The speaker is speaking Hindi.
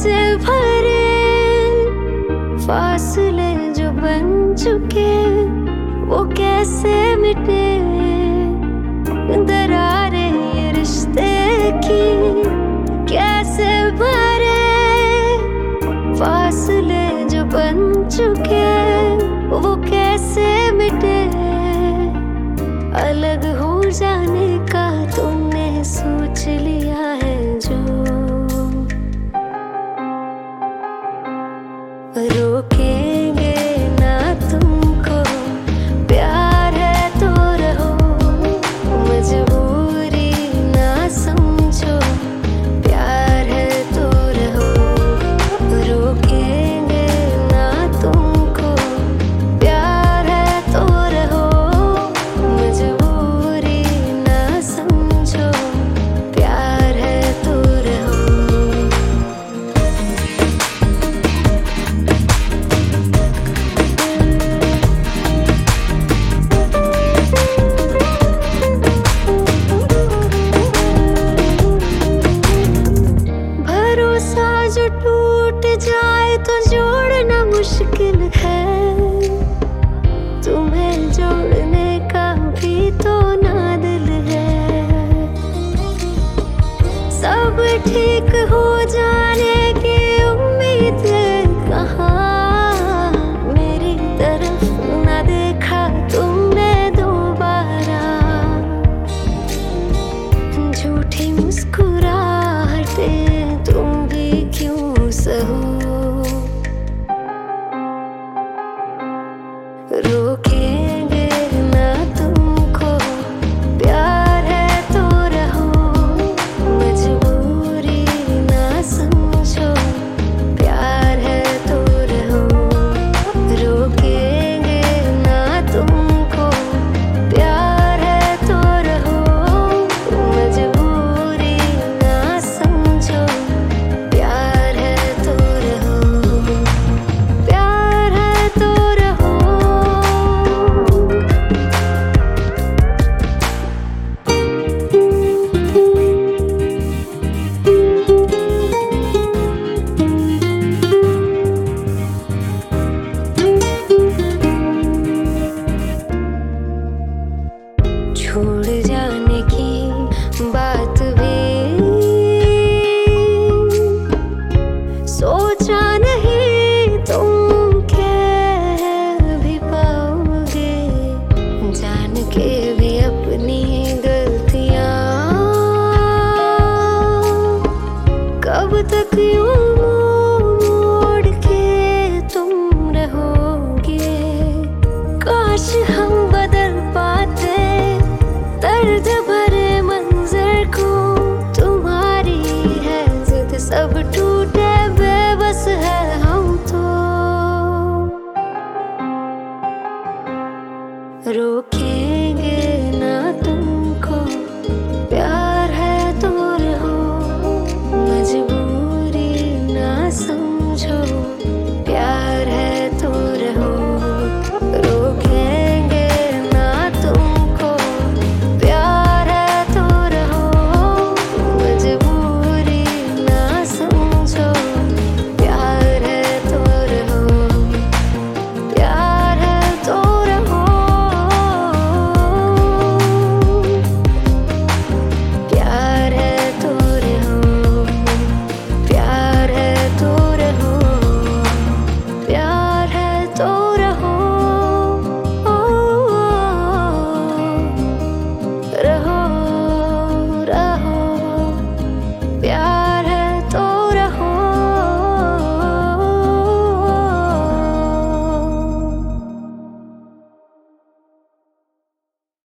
कैसे भरे फासले जो बन चुके, वो कैसे मिटे दरारें ये रिश्ते की, कैसे भरे फासले जो बन चुके, वो कैसे मिटे। अलग हो जाने का तुमने सोच लिया है जो, रोकेंगे ना तुमको, प्यार है तो रहो, मजबूरी ना समझो, प्यार है तो रहो। रोकेंगे ना तुमको, प्यार है तो रहो, मजबूरी ना समझो, प्यार है तो रहो। भरोसा जो टूट जाए तो जोड़ना मुश्किल है, तुम्हें जोड़ने का भी तो ना दिल है। सब ठीक हो जाने की उम्मीद है कहाँ, मेरी तरफ ना देखा तुमने दोबारा। झूठी मुस्कुराहटें तुम भी क्यों सहो, रोकेंगे ना तुमको, प्यार है तो रहो, मजबूरी ना समझो, प्यार है तो रहो। रोकेंगे ना तुमको, प्यार है तो रहो, मजबूरी ना समझो, प्यार है तो रहो, प्यार है तो रहो। छोड़ जाने की बात भी सोचा नहीं तुम कह भी पाओगे, जान के भी अपनी गलतियां कब तक यूं